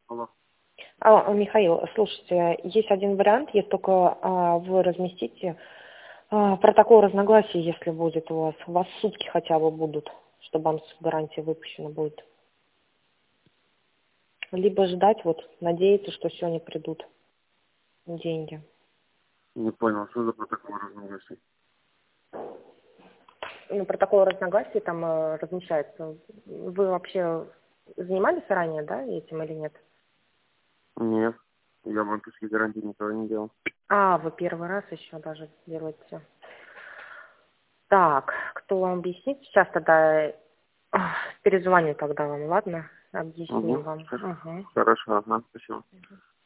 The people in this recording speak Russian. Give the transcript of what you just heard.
Алло. Михаил, слушайте, есть один вариант, если только вы разместите протокол разногласий, если будет у вас сутки хотя бы будут, что банк с гарантией выпущена будет. Либо ждать, надеяться, что сегодня придут деньги. Не понял, что за протокол разногласий? Протокол разногласий там размещается. Вы вообще занимались ранее, да, этим или нет? Нет, я банковские гарантии никогда не делал. Вы первый раз еще даже делаете. Так, кто вам объяснит? Сейчас тогда перезвоню тогда вам, ладно? Объясним Угу. вам. Угу. Хорошо, ага, спасибо.